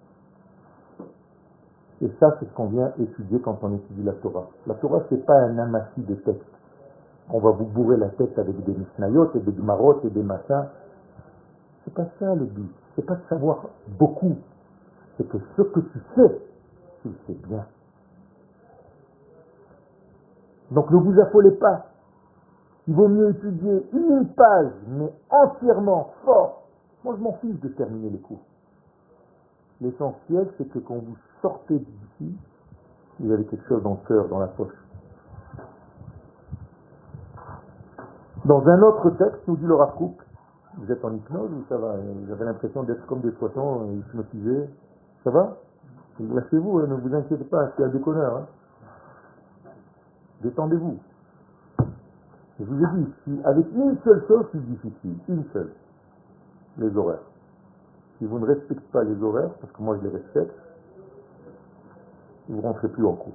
Et ça, c'est ce qu'on vient étudier quand on étudie la Torah. La Torah, c'est pas un amassis de textes. On va vous bourrer la tête avec des mishnayot et des gmarot et des machins. C'est pas ça le but. C'est pas de savoir beaucoup. C'est que ce que tu sais, tu le sais bien. Donc ne vous affolez pas. Il vaut mieux étudier une page, mais entièrement, fort. Moi, je m'en fiche de terminer les cours. L'essentiel, c'est que quand vous sortez d'ici, vous avez quelque chose dans le cœur, dans la poche. Dans un autre texte, nous dit le Rav Kook, vous êtes en hypnose ou ça va? Vous avez l'impression d'être comme des poissons hypnotisés. Ça va? Lâchez-vous, hein, ne vous inquiétez pas, c'est un déconneur. Hein. Détendez-vous. Je vous ai dit, si avec une seule chose, c'est difficile. Une seule. Les horaires. Si vous ne respectez pas les horaires, parce que moi je les respecte, vous ne rentrez plus en cours.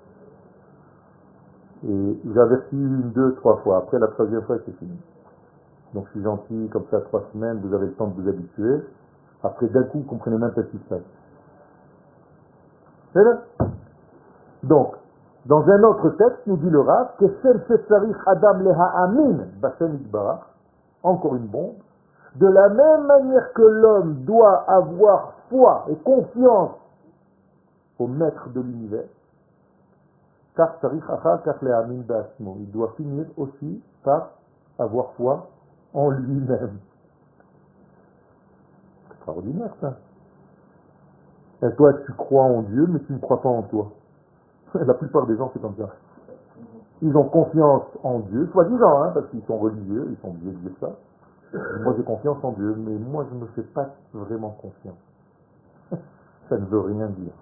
Et j'ai averti une, deux, trois fois. Après la troisième fois, c'est fini. Donc je suis gentil, comme ça, trois semaines, vous avez le temps de vous habituer. Après, d'un coup, vous comprenez même pas ce qui se passe. C'est là. Donc, dans un autre texte, nous dit le Rav, que Adam leha amin basem itbarach, encore une bombe, de la même manière que l'homme doit avoir foi et confiance au maître de l'univers, car il doit finir aussi par avoir foi en lui-même. C'est extraordinaire ça. Et toi, tu crois en Dieu, mais tu ne crois pas en toi. La plupart des gens, c'est comme ça. Ils ont confiance en Dieu, soi-disant, hein, parce qu'ils sont religieux, ils sont obligés de dire ça. Moi, j'ai confiance en Dieu, mais moi, je ne me fais pas vraiment confiance. Ça ne veut rien dire.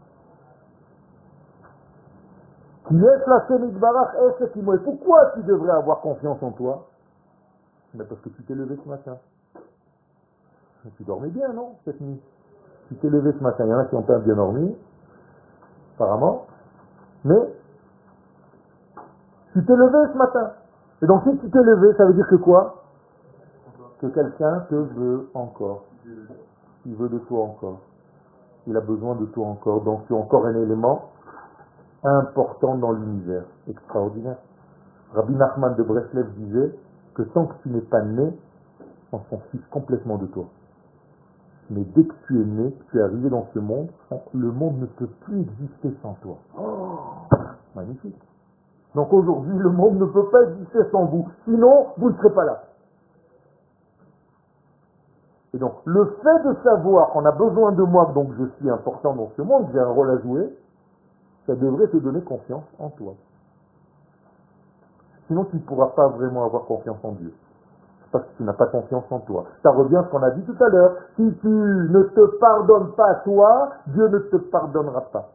Pourquoi tu devrais avoir confiance en toi? Mais parce que tu t'es levé ce matin. Tu dormais bien, non, cette nuit? Tu t'es levé ce matin. Il y en a qui ont pas bien dormi, apparemment. Mais tu t'es levé ce matin. Et donc si tu t'es levé, ça veut dire que quoi? Que quelqu'un te veut encore. Il veut de toi encore. Il a besoin de toi encore. Donc tu es encore un élément important dans l'univers. Extraordinaire. Rabbi Nachman de Breslev disait que tant que tu n'es pas né, on s'en fiche complètement de toi. Mais dès que tu es né, que tu es arrivé dans ce monde, le monde ne peut plus exister sans toi. Oh, magnifique. Donc aujourd'hui, le monde ne peut pas exister sans vous. Sinon, vous ne serez pas là. Et donc, le fait de savoir qu'on a besoin de moi, donc je suis important dans ce monde, j'ai un rôle à jouer, ça devrait te donner confiance en toi. Sinon, tu ne pourras pas vraiment avoir confiance en Dieu. Parce que tu n'as pas confiance en toi. Ça revient à ce qu'on a dit tout à l'heure. Si tu ne te pardonnes pas toi, Dieu ne te pardonnera pas.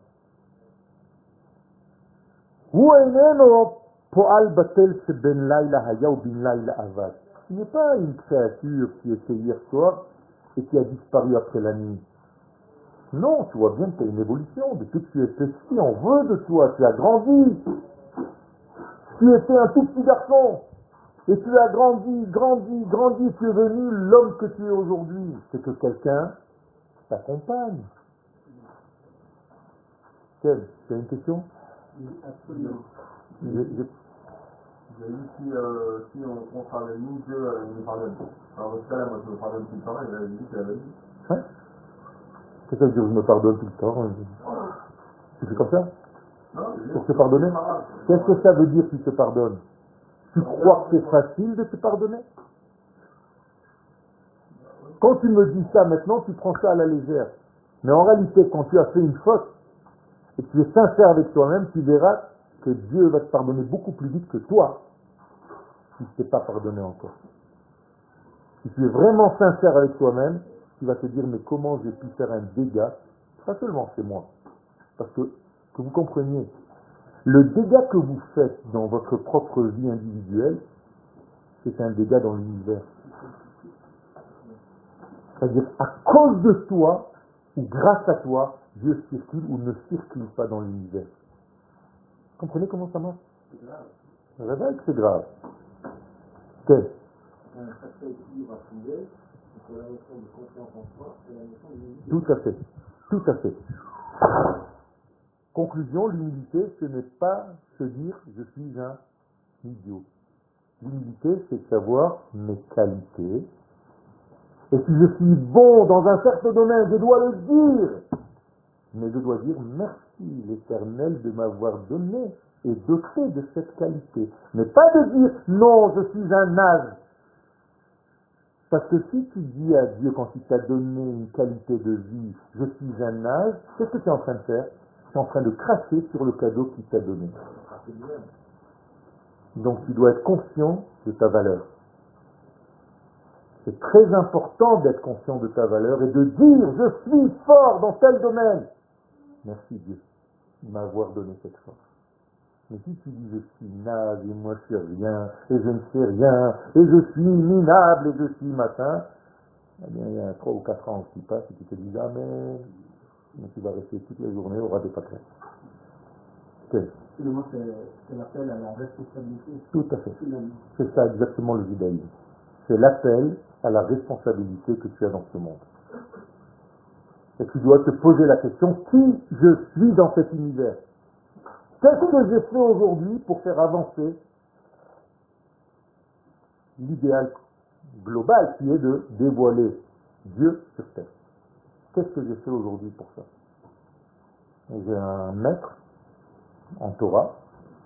Ce n'est pas une créature qui était hier soir et qui a disparu après la nuit. Non, tu vois bien que tu as une évolution. Depuis que tu es petit, on veut de toi, tu as grandi. Tu étais un tout petit garçon. Et tu as grandi, grandi, grandi, tu es devenu l'homme que tu es aujourd'hui. C'est que quelqu'un t'accompagne. Quelle? Tu as une question?
Oui, absolument.
Je, je...
Vous avez dit si, euh, si on, on pardonne, nous, Dieu euh, nous pardonne. Alors dans ce cas-là, moi je me pardonne tout le temps, et vous avez dit que la vie.
Hein? Qu'est-ce que ça veut dire je me pardonne tout le temps? Tu fais comme ça?
Non,
pour te pardonner? Qu'est-ce que ça veut dire tu te pardonnes? Tu crois que c'est facile de te pardonner? Quand tu me dis ça maintenant, tu prends ça à la légère. Mais en réalité, quand tu as fait une faute, et que tu es sincère avec toi-même, tu verras que Dieu va te pardonner beaucoup plus vite que toi, si tu ne t'es pas pardonné encore. Si tu es vraiment sincère avec toi-même, tu vas te dire, mais comment j'ai pu faire un dégât? Pas seulement c'est moi. Parce que, que vous compreniez, le dégât que vous faites dans votre propre vie individuelle, c'est un dégât dans l'univers. C'est-à-dire, à cause de toi, ou grâce à toi, Dieu circule ou ne circule pas dans l'univers. Vous comprenez comment ça marche? C'est grave. C'est vrai que c'est grave. Quel? Un sacré équilibre à trouver entre la notion de confiance en soi et la notion d'humilité. Tout à fait. Tout à fait. Conclusion, l'humilité, ce n'est pas se dire « je suis un idiot ». L'humilité, c'est savoir mes qualités. Et si je suis bon dans un certain domaine, je dois le dire. Mais je dois dire merci l'Éternel de m'avoir donné est doté de cette qualité. Mais pas de dire non, je suis un naze. Parce que si tu dis à Dieu, quand il t'a donné une qualité de vie, je suis un naze, qu'est-ce que tu es en train de faire? Tu es en train de cracher sur le cadeau qu'il t'a donné. Donc tu dois être conscient de ta valeur. C'est très important d'être conscient de ta valeur et de dire je suis fort dans tel domaine. Merci Dieu de m'avoir donné cette force. Mais si tu dis je suis naze et moi je suis rien et je ne sais rien et je suis minable et je suis machin, eh bien il y a trois ou quatre ans qui passent et tu te dis amen, mais tu vas rester toute la journée au ras des pâquerettes. Okay.
Finalement, c'est l'appel à la responsabilité.
Tout à fait.
Finalement.
C'est ça exactement le judaïsme. C'est l'appel à la responsabilité que tu as dans ce monde. Et tu dois te poser la question, qui je suis dans cet univers? Qu'est-ce que j'ai fait aujourd'hui pour faire avancer l'idéal global qui est de dévoiler Dieu sur terre? Qu'est-ce que j'ai fait aujourd'hui pour ça? J'ai un maître en Torah.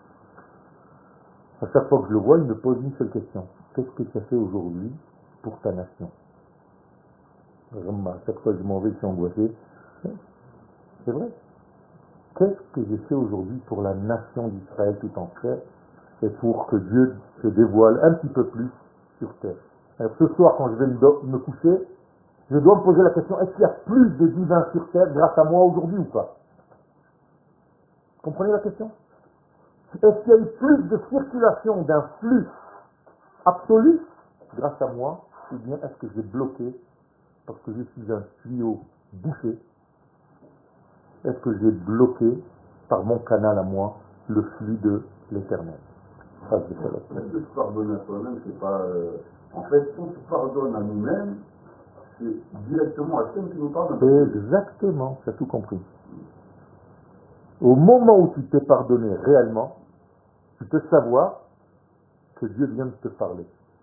À chaque fois que je le vois, il me pose une seule question. Qu'est-ce que tu as fait aujourd'hui pour ta nation? Vraiment, à chaque fois que je m'en vais, je suis angoissé. C'est vrai. Qu'est-ce que j'ai fait aujourd'hui pour la nation d'Israël tout entière et pour que Dieu se dévoile un petit peu plus sur terre? Alors, ce soir, quand je vais me, do- me coucher, je dois me poser la question, est-ce qu'il y a plus de divins sur terre grâce à moi aujourd'hui ou pas? Vous comprenez la question? Est-ce qu'il y a eu plus de circulation d'un flux absolu grâce à moi, ou bien est-ce que j'ai bloqué parce que je suis un tuyau bouché? Est-ce que j'ai bloqué par mon canal à moi le flux de l'éternel? Ça, c'est ça,
Le fait de se pardonner à soi-même, c'est pas. Euh... En fait, si on se pardonne à nous-mêmes, c'est directement Hachem qui nous pardonne.
Exactement, tu as tout compris. Au moment où tu t'es pardonné réellement, tu peux savoir que Dieu vient de te parler.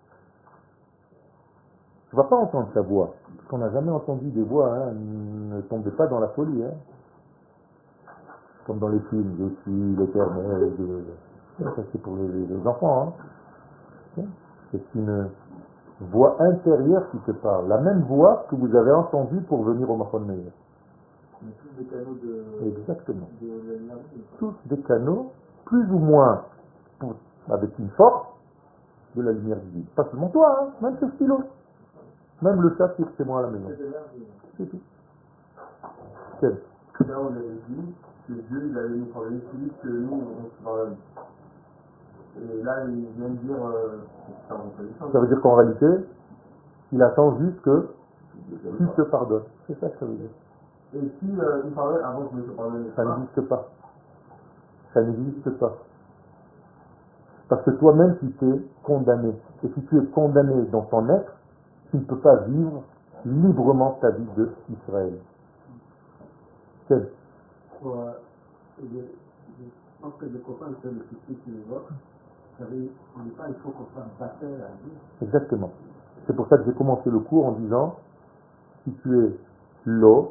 Tu ne vas pas entendre sa voix, parce qu'on n'a jamais entendu des voix, hein. Ne tombez pas dans la folie, hein. Comme dans les films, je suis l'éternel, je... ça c'est pour les, les enfants, hein. C'est une voix intérieure qui te parle, la même voix que vous avez entendue pour venir au Mahon Meir.
Tous des canaux de...
Exactement.
De l'énergie.
Tous des canaux, plus ou moins pour, avec une force de la lumière divine. Pas seulement toi, hein, même ce stylo. Même le chat tire chez moi à la maison. C'est tout. C'est
Là, on avait dit que Dieu il allait nous pardonner plus vite que nous, on se pardonne. Et là, il vient de dire, euh, ça,
ça veut dire qu'en réalité, il attend juste que tu te pardonnes. C'est ça que ça veut dire.
Et si euh, il pardonne avant que je me pardonne,
ça n'existe pas. Ça n'existe pas. Parce que toi-même, tu t'es condamné. Et si tu es condamné dans ton être, tu ne peux pas vivre librement ta vie d'Israël. Quel?
Euh, je, je pense que je comprends un peu le souci que tu évoques. On dit pas il faut qu'on fasse baptême à Dieu.
Exactement. C'est pour ça que j'ai commencé le cours en disant, si tu es l'eau,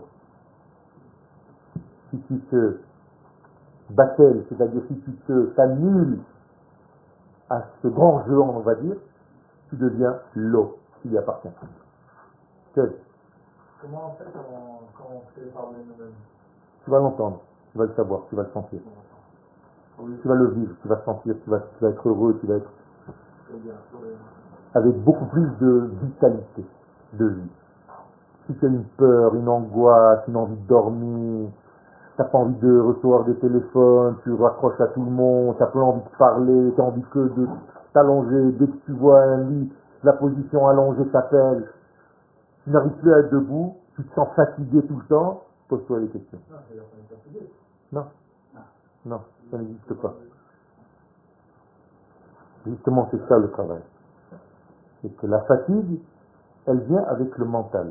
si tu te battelles, c'est-à-dire si tu te t'annules à ce grand jeu, on va dire, tu deviens l'eau qui lui appartient. Quel?
Comment on fait quand on, quand on fait parler nous-mêmes?
Tu vas l'entendre, tu vas le savoir, tu vas le sentir.
oui.
Tu vas le vivre, tu vas le sentir, tu vas, tu vas être heureux, tu vas être
Bien,
avec beaucoup plus de vitalité de vie. Si tu as une peur, une angoisse, une envie de dormir, tu n'as pas envie de recevoir des téléphones, tu raccroches à tout le monde, tu n'as pas envie de parler, tu as envie que de t'allonger, dès que tu vois un lit, la position allongée t'appelle, tu n'arrives plus à être debout, tu te sens fatigué tout le temps, pose-toi les questions. Non, non, ça n'existe pas. Justement, c'est ça le travail. C'est que la fatigue, elle vient avec le mental.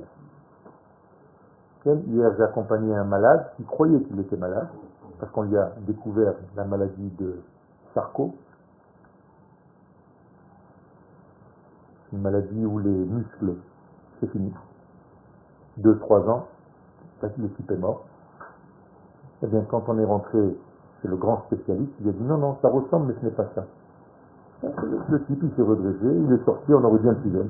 Hier, j'ai accompagné un malade qui croyait qu'il était malade, parce qu'on lui a découvert la maladie de Charcot, une maladie où les muscles, c'est fini. Deux, trois ans, le type est mort. Eh bien, quand on est rentré C'est le grand spécialiste, il a dit non, non, ça ressemble, mais ce n'est pas ça. Le type, il s'est redressé, il est sorti, on aurait bien le fidèle.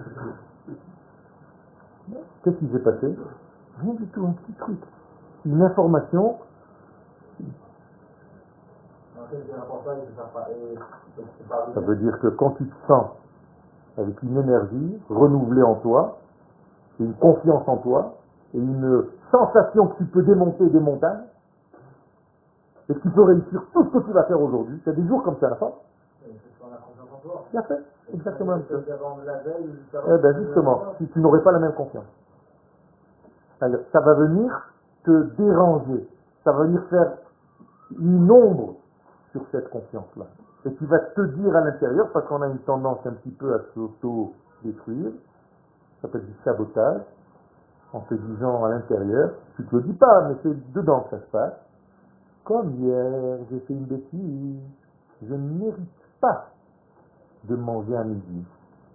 Qu'est-ce qui s'est passé? Rien du tout, un petit truc. Une information. Ça veut dire que quand tu te sens avec une énergie renouvelée en toi, et une confiance en toi, et une sensation que tu peux démonter des montagnes, et que tu peux réussir tout ce que tu vas faire aujourd'hui, c'est des jours comme ça à la fin. Bien fait, exactement la même chose. Eh bien justement, si tu n'aurais pas la même confiance. Alors, ça va venir te déranger, ça va venir faire une ombre sur cette confiance-là. Et tu vas te dire à l'intérieur, parce qu'on a une tendance un petit peu à s'auto-détruire, ça s'appelle du sabotage, en te disant à l'intérieur, tu te le dis pas, mais c'est dedans que ça se passe. Comme hier, j'ai fait une bêtise, je ne mérite pas de manger à midi.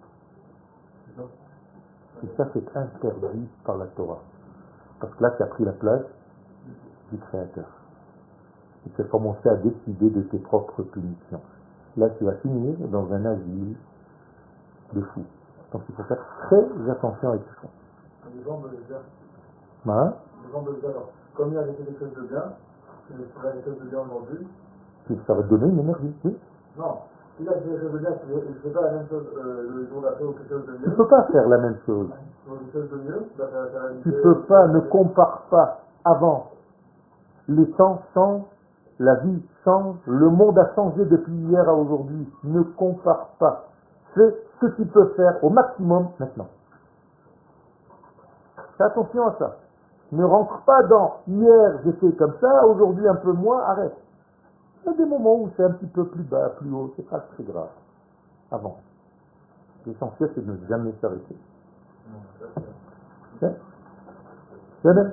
Et ça, c'est interdit par la Torah. Parce que là, tu as pris la place du Créateur. Et tu as commencé à décider de tes propres punitions. Là, tu vas finir dans un asile de fous. Donc, il faut faire très attention avec ça.
Les gens me le dire.
Hein?
Les gens me le dire. Alors, comme il a fait quelque chose de bien, il ferait quelque chose de bien aujourd'hui.
Ça va te donner une énergie, oui.
Non. Il a fait quelque chose de bien, je ne fais pas la même chose euh, le jour d'après ou quelque chose de mieux.
Tu ne peux pas faire la même chose.
Quelque chose de mieux, bah, ça, ça va
Tu ne peux pas, ne compare pas avant. Les temps changent, la vie change, le monde a changé depuis hier à aujourd'hui. Ne compare pas. Fais ce que tu peux faire au maximum maintenant. Fais attention à ça. Ne rentre pas dans hier j'ai fait comme ça, aujourd'hui un peu moins, arrête. Il y a des moments où c'est un petit peu plus bas, plus haut, c'est pas très grave. Avant. L'essentiel c'est de ne jamais s'arrêter. C'est C'est bien.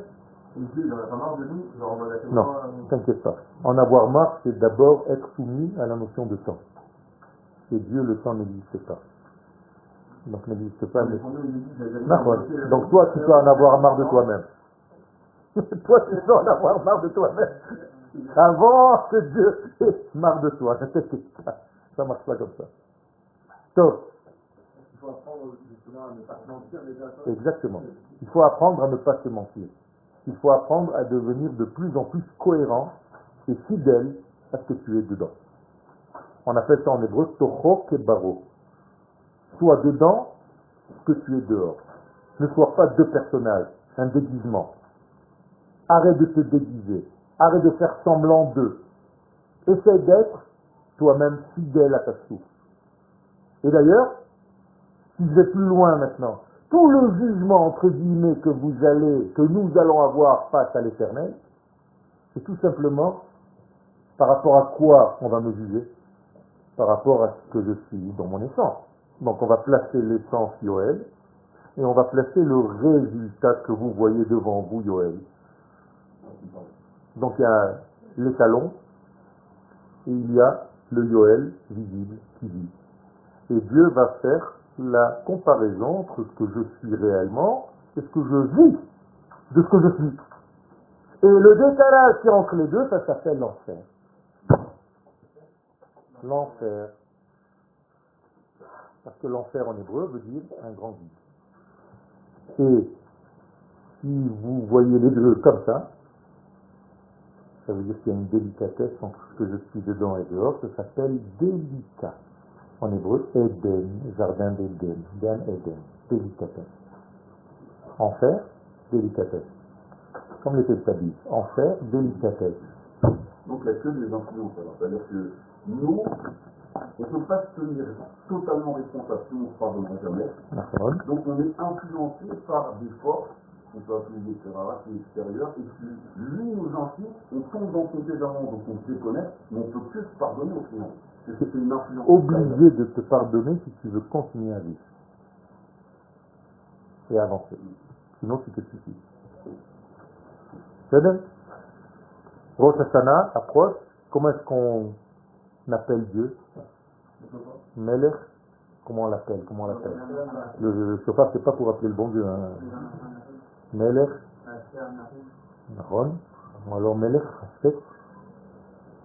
Non, t'inquiète pas. En avoir marre, c'est d'abord être soumis à la notion de temps. Et Dieu, le temps n'existe pas. Donc n'existe pas. Mais... Non, donc toi, tu peux en avoir marre de toi-même. Toi, tu peux en avoir marre de toi-même. Avant que Dieu ait marre de toi. Ne t'inquiète pas. Ça marche pas comme ça. Donc,
il faut apprendre justement à ne pas se mentir déjà.
Exactement. Il faut apprendre à ne pas se mentir. Il faut apprendre à devenir de plus en plus cohérent et fidèle à ce que tu es dedans. On appelle ça en hébreu toho kebaro. Sois dedans ce que tu es dehors. Ne sois pas deux personnages, un déguisement. Arrête de te déguiser. Arrête de faire semblant d'eux. Essaie d'être toi-même fidèle à ta source. Et d'ailleurs, si je vais plus loin maintenant, tout le jugement, entre guillemets, que vous allez, que nous allons avoir face à l'Éternel, c'est tout simplement par rapport à quoi on va me juger? Par rapport à ce que je suis dans mon essence. Donc on va placer l'essence Yoël, et on va placer le résultat que vous voyez devant vous, Yoël. Donc il y a l'étalon, et il y a le Yoël visible qui vit. Et Dieu va faire la comparaison entre ce que je suis réellement et ce que je vis de ce que je suis. Et le décalage qui est entre les deux, ça s'appelle l'enfer. L'enfer. Parce que l'enfer en hébreu veut dire un grand vide. Et si vous voyez les deux comme ça, ça veut dire qu'il y a une délicatesse entre ce que je suis dedans et dehors, ça s'appelle délicat. En hébreu, Eden, jardin d'Eden, Dan Eden, délicatesse. Enfer, délicatesse. Comme les Télétabis, enfer, délicatesse.
Donc il n'y a que des influences. C'est-à-dire que nous, on ne peut pas se tenir totalement responsable si on se pardonne jamais. Donc on est influencé par des forces, on peut appeler des terraristes extérieurs, et puis lui nous incite, on tombe dans son pédament, donc on se déconnecte, mais on ne peut que se pardonner au final. C'est une influence.
Obligé de te pardonner si tu veux continuer à vivre. Et avancer. Sinon tu te suicides. C'est bien. Rosh Hashanah approche. Comment est-ce qu'on appelle Dieu? Melech. Comment on l'appelle? Comment on l'appelle? Le chauffard, c'est pas pour appeler le bon Dieu. Hein. Melech. Ron. Alors Melech, respecte.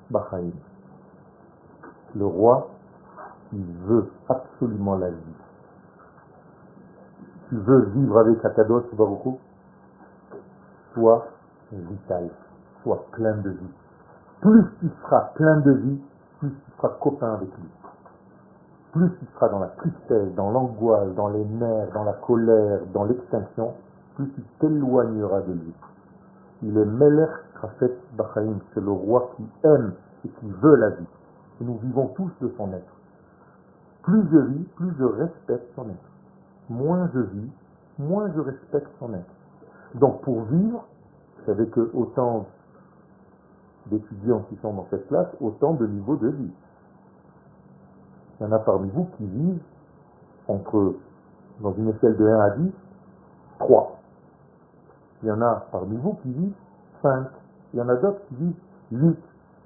Bachaim. Le roi qui veut absolument la vie. Tu veux vivre avec Akadosh Baruch Hu, sois vital, sois plein de vie. Plus tu seras plein de vie, plus tu seras copain avec lui. Plus tu seras dans la tristesse, dans l'angoisse, dans les nerfs, dans la colère, dans l'extinction, plus tu t'éloigneras de lui. Il est Melech Chafetz Bachaim, c'est le roi qui aime et qui veut la vie. Et nous vivons tous de son être. Plus je vis, plus je respecte son être. Moins je vis, moins je respecte son être. Donc pour vivre, vous savez que autant d'étudiants qui sont dans cette classe, autant de niveaux de vie. Il y en a parmi vous qui vivent entre, dans une échelle de un à dix, trois. Il y en a parmi vous qui vivent cinq. Il y en a d'autres qui vivent huit.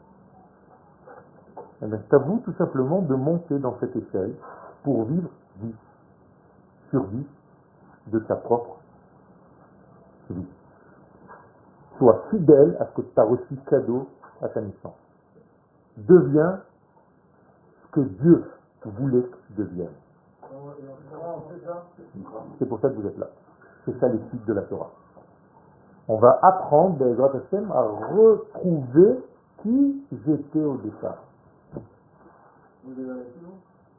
C'est à vous tout simplement de monter dans cette échelle pour vivre dix sur dix de ta propre vie. Sois fidèle à ce que tu as reçu cadeau à ta naissance. Deviens ce que Dieu voulait que tu deviennes. C'est pour ça que vous êtes là. C'est ça l'étude de la Torah. On va apprendre, Be'ezrat Hashem, à retrouver qui j'étais au départ.
Vous avez la question?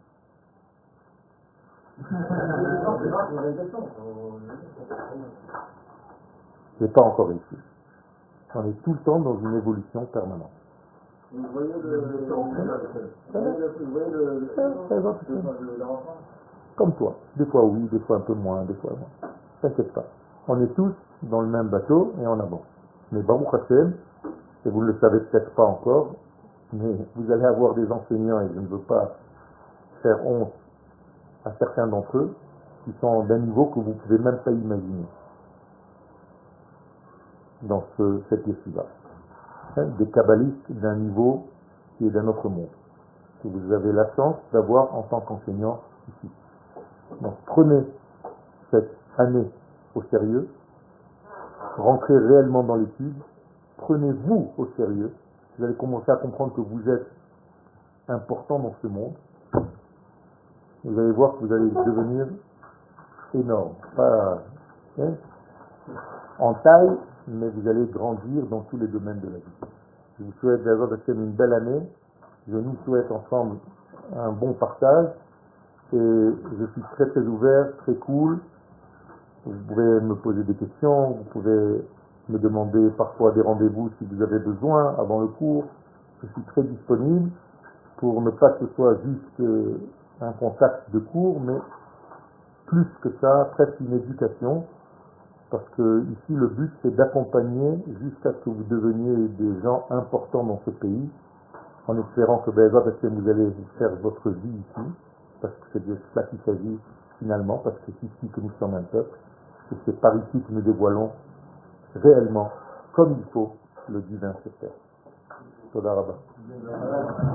Je n'ai pas encore réussi. On est tout le temps dans une évolution permanente.
Vous voyez le... Vous voyez le...
Comme toi. Des fois oui, des fois un peu moins, des fois moins. T'inquiète pas. On est tous dans le même bateau et on avance. Mais Baruch Hashem, et vous ne le savez peut-être pas encore, mais vous allez avoir des enseignants, et je ne veux pas faire honte à certains d'entre eux, qui sont d'un niveau que vous ne pouvez même pas imaginer dans ce, cette yeshiva. Hein, des kabbalistes d'un niveau qui est d'un autre monde, que vous avez la chance d'avoir en tant qu'enseignant ici. Donc prenez cette année au sérieux, rentrez réellement dans l'étude, prenez-vous au sérieux, vous allez commencer à comprendre que vous êtes important dans ce monde. Vous allez voir que vous allez devenir énorme, pas hein, en taille, mais vous allez grandir dans tous les domaines de la vie. Je vous souhaite d'avoir une belle année, je nous souhaite ensemble un bon partage, et je suis très très ouvert, très cool. Vous pouvez me poser des questions, vous pouvez me demander parfois des rendez-vous si vous avez besoin avant le cours. Je suis très disponible pour ne pas que ce soit juste euh, un contact de cours, mais plus que ça, presque une éducation, parce que ici le but c'est d'accompagner jusqu'à ce que vous deveniez des gens importants dans ce pays, en espérant que ben, vous allez vous faire votre vie ici, parce que c'est de cela qu'il s'agit finalement, parce que c'est ici que nous sommes un peuple, et c'est par ici que nous dévoilons réellement, comme il faut, le divin sur terre. Toda Rabba.